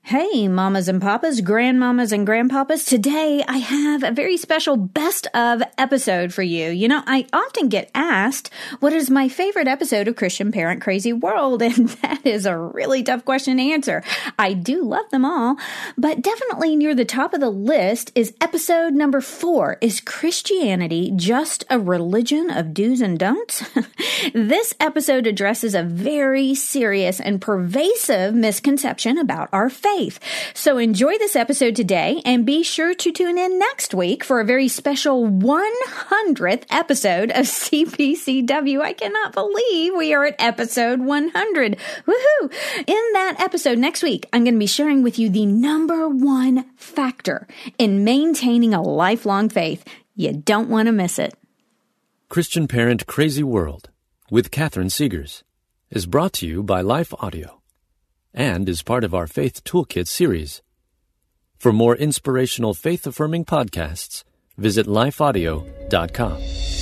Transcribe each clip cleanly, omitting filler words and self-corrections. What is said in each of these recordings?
Hey, mamas and papas, grandmamas and grandpapas. Today I have a very special best of episode for you. You know, I often get asked, what is my favorite episode of Christian Parent Crazy World? And that is a really tough question to answer. I do love them all, but definitely near the top of the list is episode number 4. Is Christianity just a religion of do's and don'ts? This episode addresses a very serious and pervasive misconception about our faith. So enjoy this episode today and be sure to tune in next week for a very special 100th episode of CPCW. I cannot believe we are at episode 100. Woohoo! In that episode next week, I'm going to be sharing with you the number one factor in maintaining a lifelong faith. You don't want to miss it. Christian Parent Crazy World with Catherine Segars is brought to you by Life Audio and is part of our Faith Toolkit series. For more inspirational faith-affirming podcasts, visit lifeaudio.com.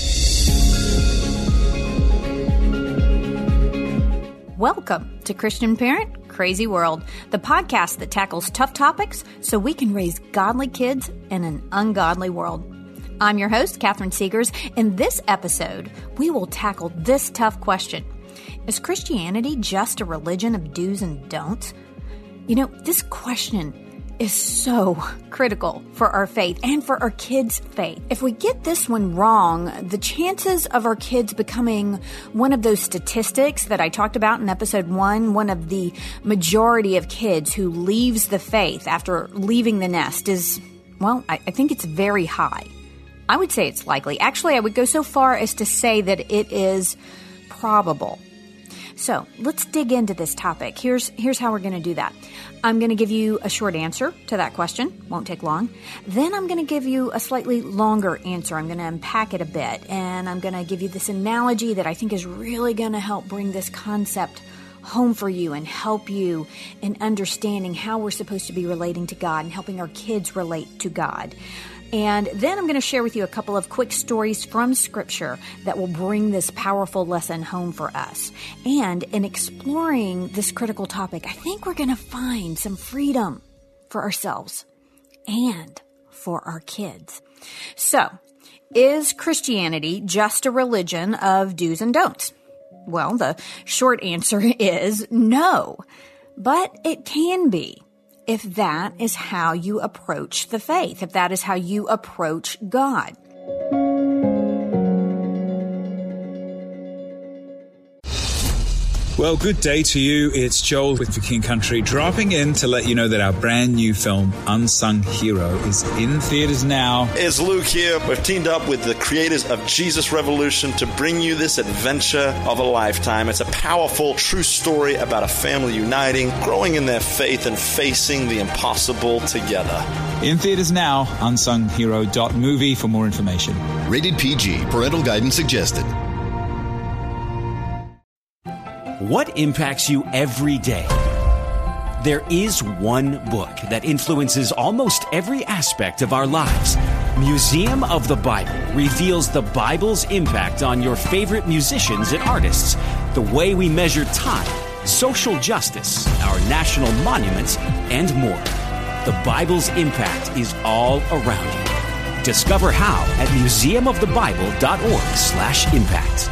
Welcome to Christian Parent Crazy World, the podcast that tackles tough topics so we can raise godly kids in an ungodly world. I'm your host, Catherine Segars. In this episode, we will tackle this tough question. Is Christianity just a religion of do's and don'ts? You know, this question is so critical for our faith and for our kids' faith. If we get this one wrong, the chances of our kids becoming one of those statistics that I talked about in episode 1, one of the majority of kids who leaves the faith after leaving the nest is, well, I think it's very high. I would say it's likely. Actually, I would go so far as to say that it is probable. So let's dig into this topic. Here's how we're going to do that. I'm going to give you a short answer to that question. Won't take long. Then I'm going to give you a slightly longer answer. I'm going to unpack it a bit. And I'm going to give you this analogy that I think is really going to help bring this concept home for you and help you in understanding how we're supposed to be relating to God and helping our kids relate to God. And then I'm going to share with you a couple of quick stories from Scripture that will bring this powerful lesson home for us. And in exploring this critical topic, I think we're going to find some freedom for ourselves and for our kids. So, is Christianity just a religion of do's and don'ts? Well, the short answer is no, but it can be. If that is how you approach the faith, if that is how you approach God. Well, good day to you. It's Joel with The King Country, dropping in to let you know that our brand new film, Unsung Hero, is in theaters now. It's Luke here. We've teamed up with the creators of Jesus Revolution to bring you this adventure of a lifetime. It's a powerful, true story about a family uniting, growing in their faith, and facing the impossible together. In theaters now, unsunghero.movie for more information. Rated PG. Parental guidance suggested. What impacts you every day? There is one book that influences almost every aspect of our lives. Museum of the Bible reveals the Bible's impact on your favorite musicians and artists, the way we measure time, social justice, our national monuments, and more. The Bible's impact is all around you. Discover how at museumofthebible.org/impact.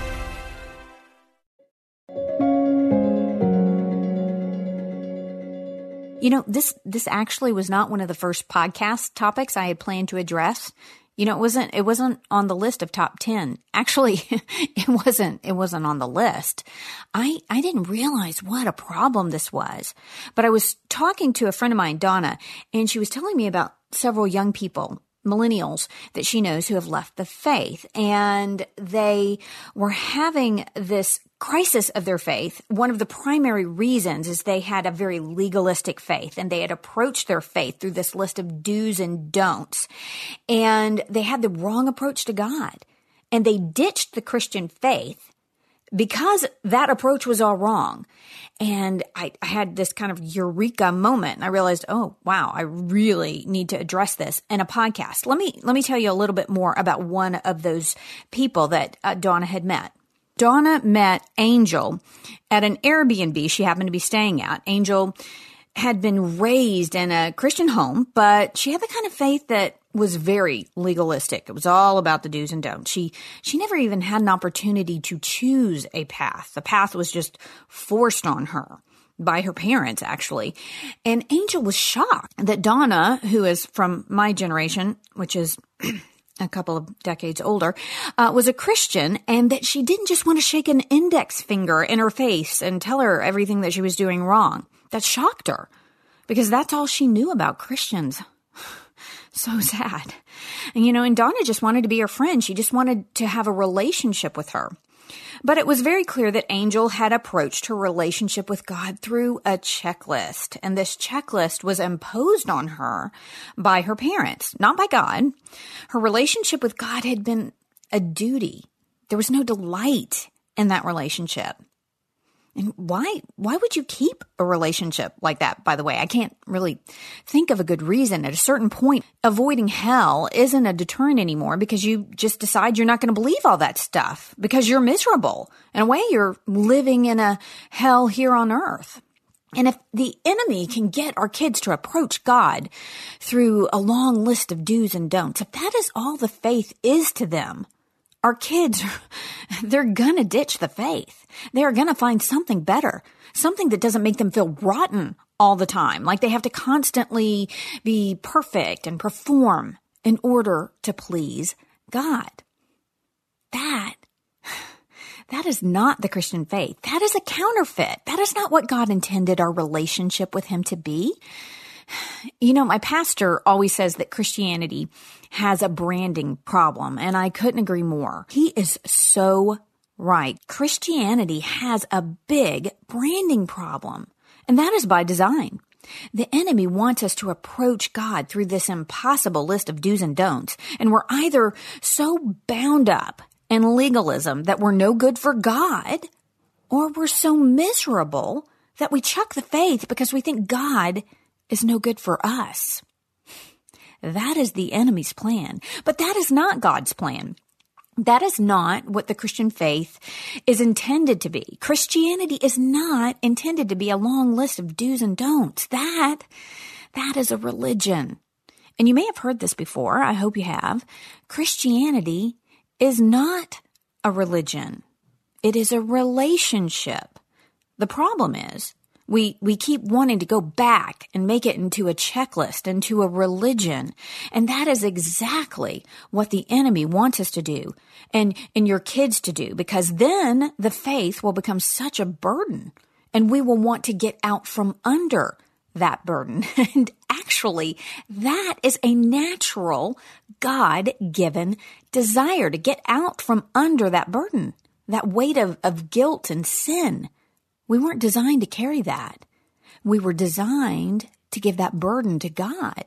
You know, this actually was not one of the first podcast topics I had planned to address. You know, it wasn't on the list of top 10. Actually, it wasn't on the list. I didn't realize what a problem this was. But I was talking to a friend of mine, Donna, and she was telling me about several young people, millennials, that she knows who have left the faith. And they were having this crisis of their faith. One of the primary reasons is they had a very legalistic faith, and they had approached their faith through this list of do's and don'ts. And they had the wrong approach to God. And they ditched the Christian faith because that approach was all wrong. And I had this kind of eureka moment, and I realized, oh, wow, I really need to address this in a podcast. Let me tell you a little bit more about one of those people that Donna had met. Donna met Angel at an Airbnb she happened to be staying at. Angel had been raised in a Christian home, but she had the kind of faith that was very legalistic. It was all about the do's and don'ts. She never even had an opportunity to choose a path. The path was just forced on her by her parents, actually. And Angel was shocked that Donna, who is from my generation, which is a couple of decades older, was a Christian, and that she didn't just want to shake an index finger in her face and tell her everything that she was doing wrong. That shocked her, because that's all she knew about Christians. So sad. And Donna just wanted to be her friend. She just wanted to have a relationship with her. But it was very clear that Angel had approached her relationship with God through a checklist. And this checklist was imposed on her by her parents, not by God. Her relationship with God had been a duty. There was no delight in that relationship. And why would you keep a relationship like that, by the way? I can't really think of a good reason. At a certain point, avoiding hell isn't a deterrent anymore, because you just decide you're not going to believe all that stuff because you're miserable. In a way, you're living in a hell here on earth. And if the enemy can get our kids to approach God through a long list of do's and don'ts, if that is all the faith is to them, our kids, they're going to ditch the faith. They're going to find something better, something that doesn't make them feel rotten all the time, like they have to constantly be perfect and perform in order to please God. That is not the Christian faith. That is a counterfeit. That is not what God intended our relationship with Him to be. My pastor always says that Christianity has a branding problem, and I couldn't agree more. He is so right. Christianity has a big branding problem, and that is by design. The enemy wants us to approach God through this impossible list of do's and don'ts, and we're either so bound up in legalism that we're no good for God, or we're so miserable that we chuck the faith because we think God is no good for us. That is the enemy's plan. But that is not God's plan. That is not what the Christian faith is intended to be. Christianity is not intended to be a long list of do's and don'ts. That is a religion. And you may have heard this before. I hope you have. Christianity is not a religion. It is a relationship. The problem is, we keep wanting to go back and make it into a checklist, into a religion. And that is exactly what the enemy wants us to do and your kids to do, because then the faith will become such a burden and we will want to get out from under that burden. And actually, that is a natural God-given desire to get out from under that burden, that weight of guilt and sin. We weren't designed to carry that. We were designed to give that burden to God.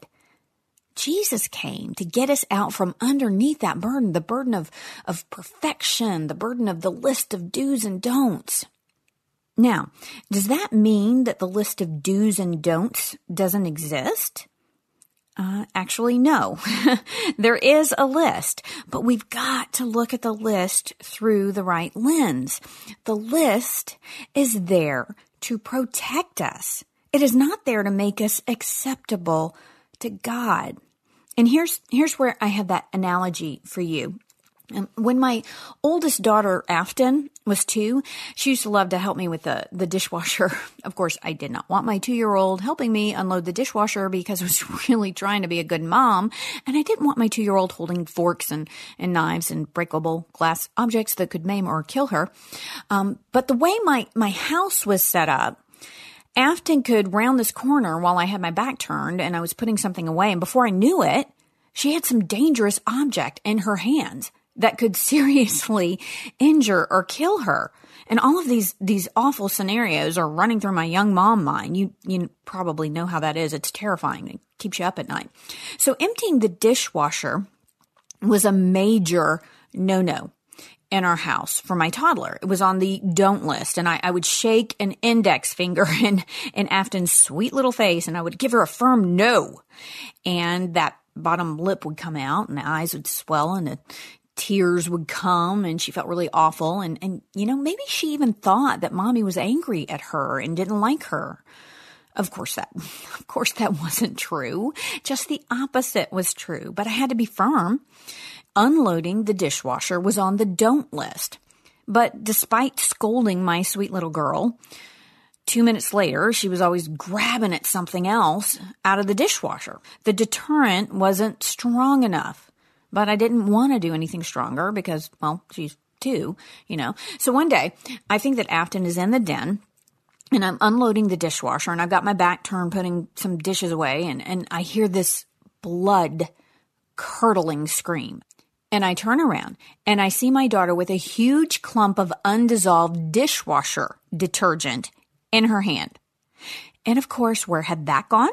Jesus came to get us out from underneath that burden, the burden of perfection, the burden of the list of do's and don'ts. Now, does that mean that the list of do's and don'ts doesn't exist? Actually, no. There is a list, but we've got to look at the list through the right lens. The list is there to protect us. It is not there to make us acceptable to God. And here's where I have that analogy for you. When my oldest daughter, Afton, was 2, she used to love to help me with the dishwasher. Of course, I did not want my 2-year-old helping me unload the dishwasher because I was really trying to be a good mom. And I didn't want my 2-year-old holding forks and knives and breakable glass objects that could maim or kill her. But the way my house was set up, Afton could round this corner while I had my back turned and I was putting something away. And before I knew it, she had some dangerous object in her hands that could seriously injure or kill her. And all of these awful scenarios are running through my young mom mind. You probably know how that is. It's terrifying. It keeps you up at night. So emptying the dishwasher was a major no-no in our house for my toddler. It was on the don't list. And I would shake an index finger in Afton's sweet little face, and I would give her a firm no. And that bottom lip would come out, and the eyes would swell, and the tears would come, and she felt really awful. And maybe she even thought that mommy was angry at her and didn't like her. Of course that wasn't true. Just the opposite was true, but I had to be firm. Unloading the dishwasher was on the don't list. But despite scolding my sweet little girl, 2 minutes later, she was always grabbing at something else out of the dishwasher. The deterrent wasn't strong enough, but I didn't want to do anything stronger because, well, she's 2, So one day, I think that Afton is in the den, and I'm unloading the dishwasher, and I've got my back turned, putting some dishes away, and I hear this blood-curdling scream. And I turn around, and I see my daughter with a huge clump of undissolved dishwasher detergent in her hand. And of course, where had that gone?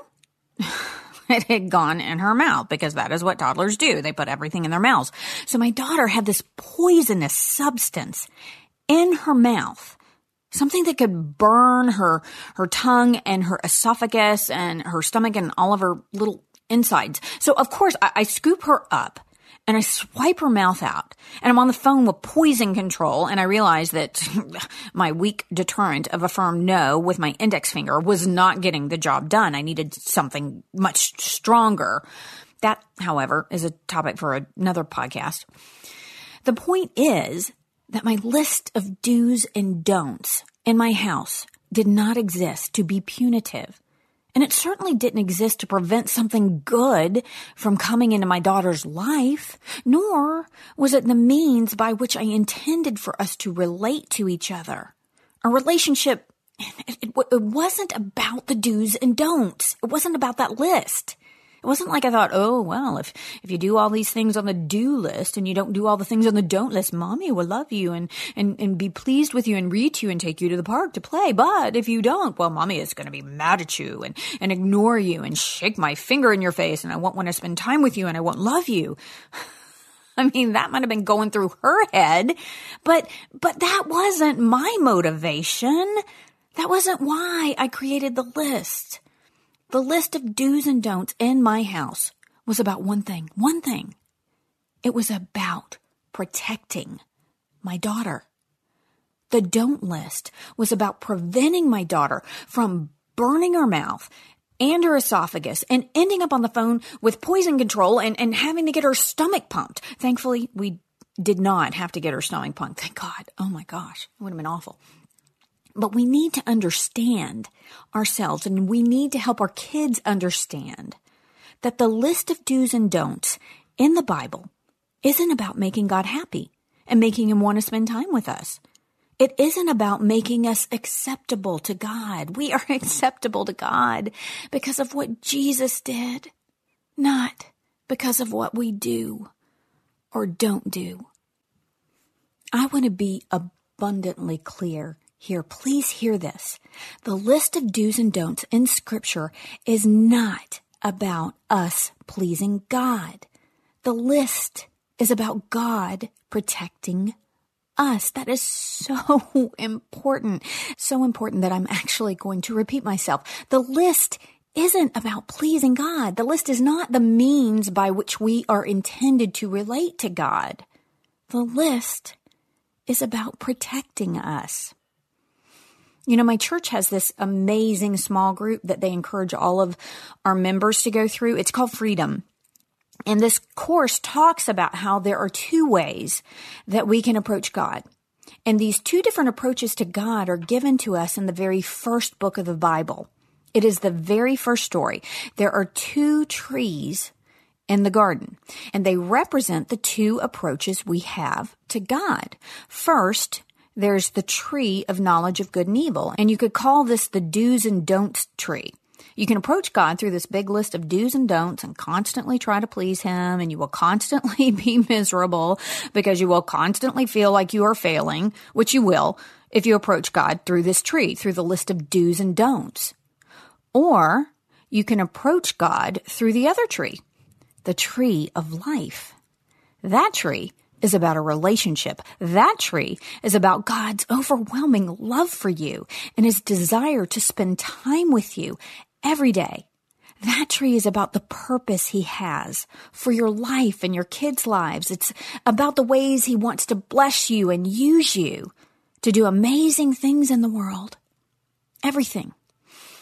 It had gone in her mouth, because that is what toddlers do. They put everything in their mouths. So my daughter had this poisonous substance in her mouth, something that could burn her tongue and her esophagus and her stomach and all of her little insides. So of course, I scoop her up and I swipe her mouth out, and I'm on the phone with poison control, and I realize that my weak deterrent of a firm no with my index finger was not getting the job done. I needed something much stronger. That, however, is a topic for another podcast. The point is that my list of do's and don'ts in my house did not exist to be punitive. And it certainly didn't exist to prevent something good from coming into my daughter's life, nor was it the means by which I intended for us to relate to each other. A relationship, it wasn't about the do's and don'ts. It wasn't about that list. It wasn't like I thought, oh, well, if you do all these things on the do list and you don't do all the things on the don't list, mommy will love you and be pleased with you and read to you and take you to the park to play. But if you don't, well, mommy is going to be mad at you and ignore you and shake my finger in your face, and I won't want to spend time with you and I won't love you. I mean, that might have been going through her head, but that wasn't my motivation. That wasn't why I created the list. The list of do's and don'ts in my house was about one thing. It was about protecting my daughter. The don't list was about preventing my daughter from burning her mouth and her esophagus and ending up on the phone with poison control and having to get her stomach pumped. Thankfully, we did not have to get her stomach pumped. Thank God. Oh my gosh, it would have been awful. But we need to understand ourselves, and we need to help our kids understand that the list of do's and don'ts in the Bible isn't about making God happy and making him want to spend time with us. It isn't about making us acceptable to God. We are acceptable to God because of what Jesus did, not because of what we do or don't do. I want to be abundantly clear here. Please hear this. The list of do's and don'ts in Scripture is not about us pleasing God. The list is about God protecting us. That is so important that I'm actually going to repeat myself. The list isn't about pleasing God. The list is not the means by which we are intended to relate to God. The list is about protecting us. You know, my church has this amazing small group that they encourage all of our members to go through. It's called Freedom. And this course talks about how there are 2 ways that we can approach God. And these 2 different approaches to God are given to us in the very first book of the Bible. It is the very first story. There are 2 trees in the garden, and they represent the 2 approaches we have to God. First, there's the tree of knowledge of good and evil, and you could call this the do's and don'ts tree. You can approach God through this big list of do's and don'ts and constantly try to please him, and you will constantly be miserable because you will constantly feel like you are failing, which you will if you approach God through this tree, through the list of do's and don'ts. Or you can approach God through the other tree, the tree of life. That tree is about a relationship. That tree is about God's overwhelming love for you and his desire to spend time with you every day. That tree is about the purpose he has for your life and your kids' lives. It's about the ways he wants to bless you and use you to do amazing things in the world. Everything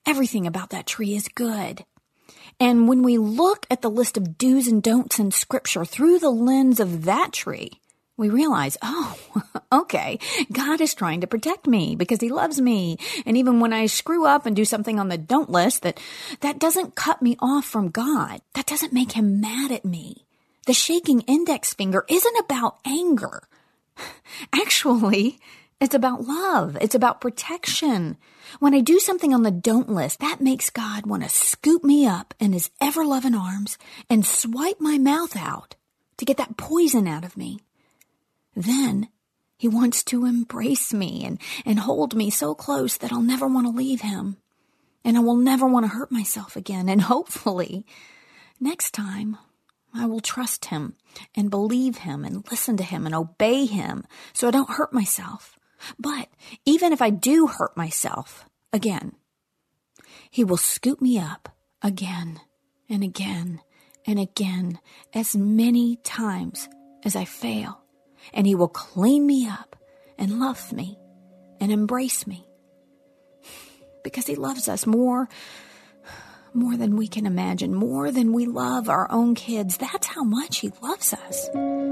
Everything about that tree is good. And when we look at the list of do's and don'ts in Scripture through the lens of that tree, we realize, oh, okay, God is trying to protect me because he loves me. And even when I screw up and do something on the don't list, that doesn't cut me off from God. That doesn't make him mad at me. The shaking index finger isn't about anger. Actually, it's about love. It's about protection. When I do something on the don't list, that makes God want to scoop me up in his ever-loving arms and swipe my mouth out to get that poison out of me. Then he wants to embrace me and hold me so close that I'll never want to leave him. And I will never want to hurt myself again. And hopefully, next time, I will trust him and believe him and listen to him and obey him so I don't hurt myself. But even if I do hurt myself again, he will scoop me up again and again and again as many times as I fail. And he will clean me up and love me and embrace me because he loves us more than we can imagine, more than we love our own kids. That's how much he loves us.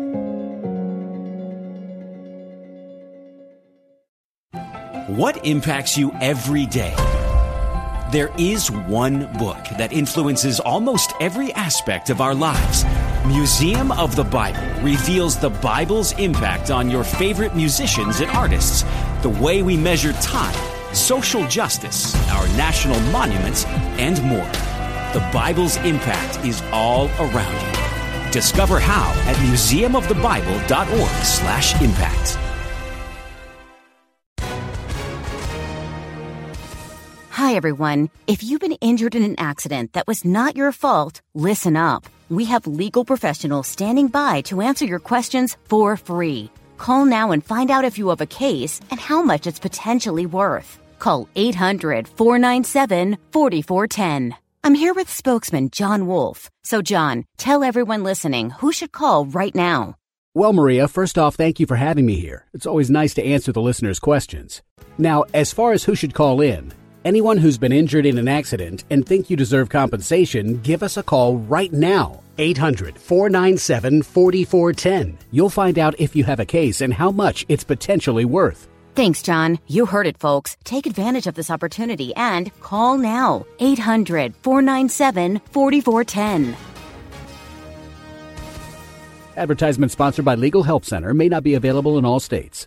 What impacts you every day? There is one book that influences almost every aspect of our lives. Museum of the Bible reveals the Bible's impact on your favorite musicians and artists, the way we measure time, social justice, our national monuments, and more. The Bible's impact is all around you. Discover how at museumofthebible.org/impact. Hi, everyone. If you've been injured in an accident that was not your fault, listen up. We have legal professionals standing by to answer your questions for free. Call now and find out if you have a case and how much it's potentially worth. Call 800-497-4410. I'm here with spokesman John Wolf. So, John, tell everyone listening who should call right now. Well, Maria, first off, thank you for having me here. It's always nice to answer the listeners' questions. Now, as far as who should call in, anyone who's been injured in an accident and think you deserve compensation, give us a call right now. 800-497-4410. You'll find out if you have a case and how much it's potentially worth. Thanks, John. You heard it, folks. Take advantage of this opportunity and call now. 800-497-4410. Advertisement sponsored by Legal Help Center. May not be available in all states.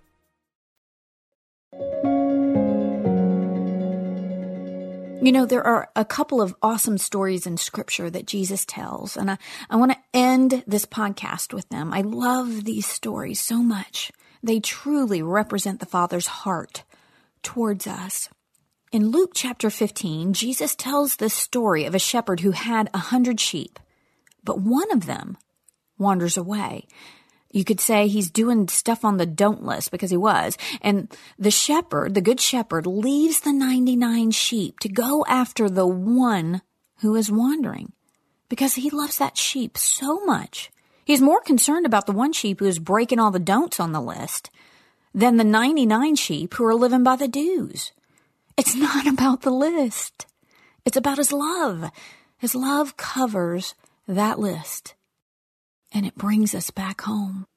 You know, there are a couple of awesome stories in Scripture that Jesus tells, and I want to end this podcast with them. I love these stories so much. They truly represent the Father's heart towards us. In Luke chapter 15, Jesus tells this story of a shepherd who had 100 sheep, but one of them wanders away. You could say he's doing stuff on the don't list because he was. And the shepherd, the good shepherd, leaves the 99 sheep to go after the one who is wandering because he loves that sheep so much. He's more concerned about the one sheep who is breaking all the don'ts on the list than the 99 sheep who are living by the do's. It's not about the list. It's about his love. His love covers that list. And it brings us back home.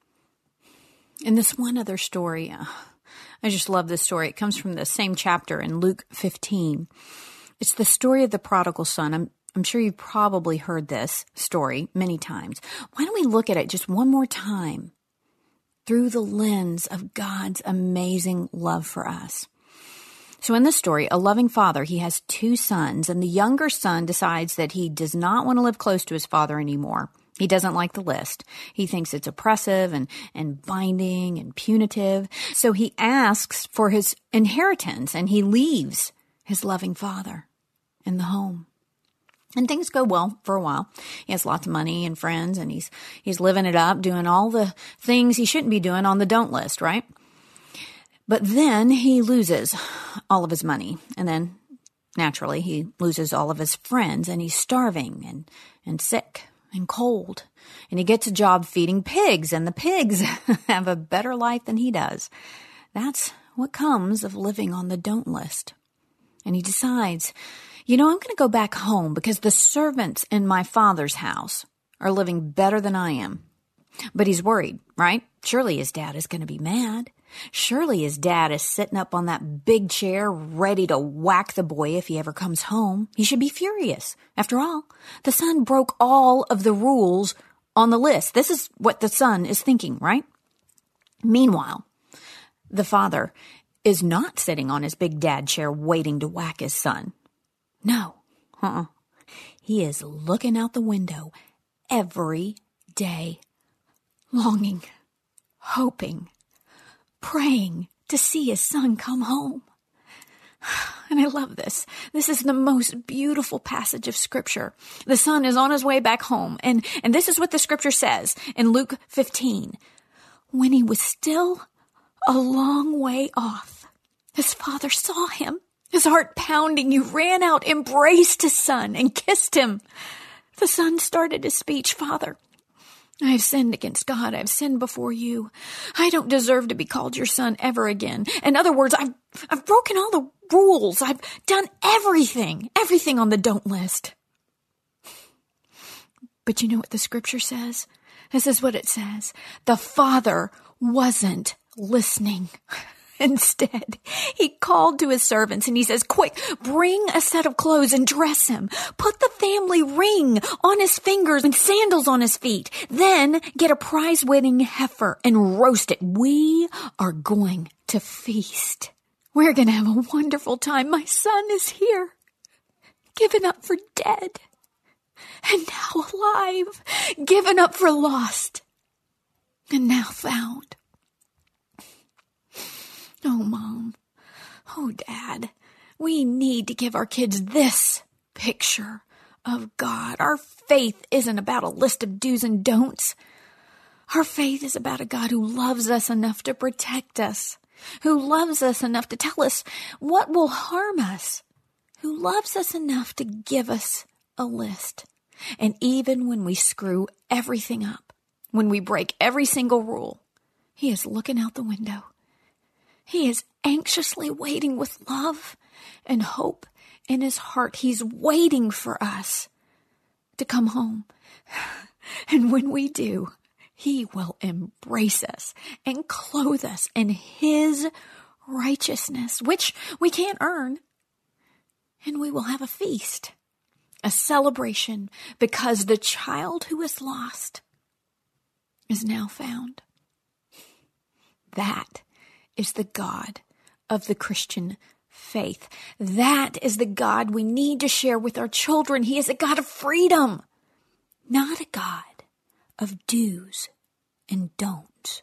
And this one other story, I just love this story. It comes from the same chapter in Luke 15. It's the story of the prodigal son. I'm sure you've probably heard this story many times. Why don't we look at it just one more time through the lens of God's amazing love for us? So in this story, a loving father, he has two sons, and the younger son decides that he does not want to live close to his father anymore. He doesn't like the list. He thinks it's oppressive and binding and punitive. So he asks for his inheritance, and he leaves his loving father in the home. And things go well for a while. He has lots of money and friends, and he's living it up, doing all the things he shouldn't be doing on the don't list, right? But then he loses all of his money, and then naturally he loses all of his friends, and he's starving and sick and cold, and he gets a job feeding pigs, and the pigs have a better life than he does. That's what comes of living on the don't list. And he decides, I'm going to go back home because the servants in my father's house are living better than I am. But he's worried, right? Surely his dad is going to be mad. Surely his dad is sitting up on that big chair ready to whack the boy if he ever comes home. He should be furious. After all, the son broke all of the rules on the list. This is what the son is thinking, right? Meanwhile, the father is not sitting on his big dad chair waiting to whack his son. No. He is looking out the window every day, longing, hoping, praying to see his son come home. And I love this. This is the most beautiful passage of Scripture. The son is on his way back home. And this is what the Scripture says in Luke 15. When he was still a long way off, his father saw him, his heart pounding. He ran out, embraced his son, and kissed him. The son started his speech, Father, I have sinned against God. I have sinned before you. I don't deserve to be called your son ever again. In other words, I've broken all the rules. I've done everything on the don't list. But you know what the Scripture says? This is what it says. The father wasn't listening. Instead, he called to his servants and he says, quick, bring a set of clothes and dress him. Put the family ring on his fingers and sandals on his feet. Then get a prize-winning heifer and roast it. We are going to feast. We're going to have a wonderful time. My son is here, given up for dead, and now alive, given up for lost, and now found. Oh, Mom. Oh, Dad. We need to give our kids this picture of God. Our faith isn't about a list of do's and don'ts. Our faith is about a God who loves us enough to protect us, who loves us enough to tell us what will harm us, who loves us enough to give us a list. And even when we screw everything up, when we break every single rule, He is looking out the window. He is anxiously waiting with love and hope in His heart. He's waiting for us to come home. And when we do, He will embrace us and clothe us in His righteousness, which we can't earn. And we will have a feast, a celebration, because the child who is lost is now found. That is the God of the Christian faith. That is the God we need to share with our children. He is a God of freedom, not a God of do's and don'ts.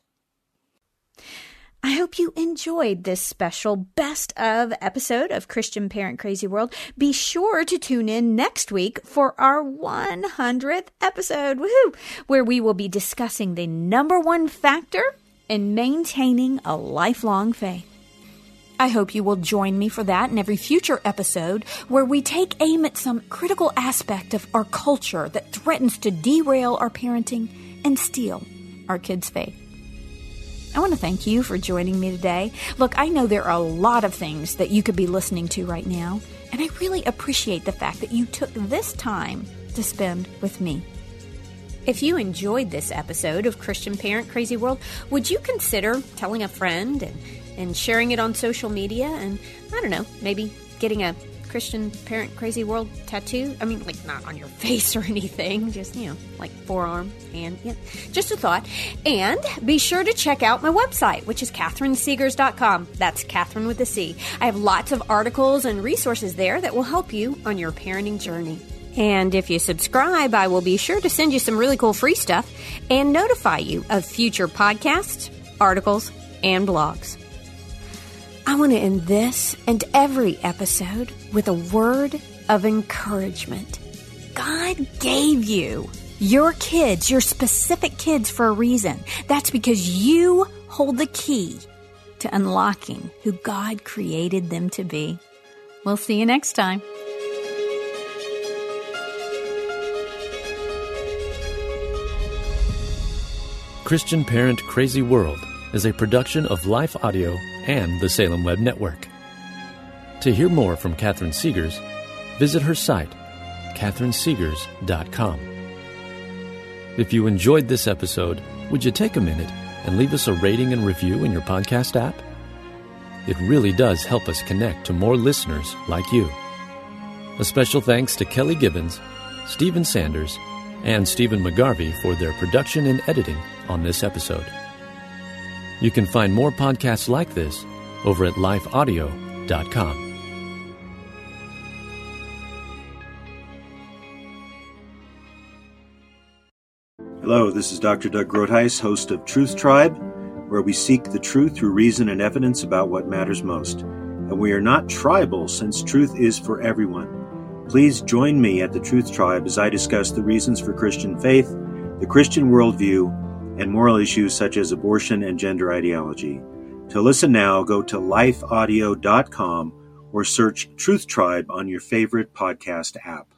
I hope you enjoyed this special best of episode of Christian Parent Crazy World. Be sure to tune in next week for our 100th episode, woohoo, where we will be discussing the number one factor in maintaining a lifelong faith. I hope you will join me for that in every future episode where we take aim at some critical aspect of our culture that threatens to derail our parenting and steal our kids' faith. I want to thank you for joining me today. Look, I know there are a lot of things that you could be listening to right now, and I really appreciate the fact that you took this time to spend with me. If you enjoyed this episode of Christian Parent Crazy World, would you consider telling a friend and sharing it on social media and, I don't know, maybe getting a Christian Parent Crazy World tattoo? I mean, like not on your face or anything, just, like forearm, hand, just a thought. And be sure to check out my website, which is CatherineSegars.com. That's Catherine with a C. I have lots of articles and resources there that will help you on your parenting journey. And if you subscribe, I will be sure to send you some really cool free stuff and notify you of future podcasts, articles, and blogs. I want to end this and every episode with a word of encouragement. God gave you your kids, your specific kids, for a reason. That's because you hold the key to unlocking who God created them to be. We'll see you next time. Christian Parent Crazy World is a production of Life Audio and the Salem Web Network. To hear more from Catherine Segars, visit her site, catherinesegars.com. If you enjoyed this episode, would you take a minute and leave us a rating and review in your podcast app? It really does help us connect to more listeners like you. A special thanks to Kelly Gibbons, Stephen Sanders, and Stephen McGarvey for their production and editing on this episode. You can find more podcasts like this over at lifeaudio.com. Hello, this is Dr. Doug Groothuis, host of Truth Tribe, where we seek the truth through reason and evidence about what matters most. And we are not tribal, since truth is for everyone. Please join me at the Truth Tribe as I discuss the reasons for Christian faith, the Christian worldview, and moral issues such as abortion and gender ideology. To listen now, go to lifeaudio.com or search Truth Tribe on your favorite podcast app.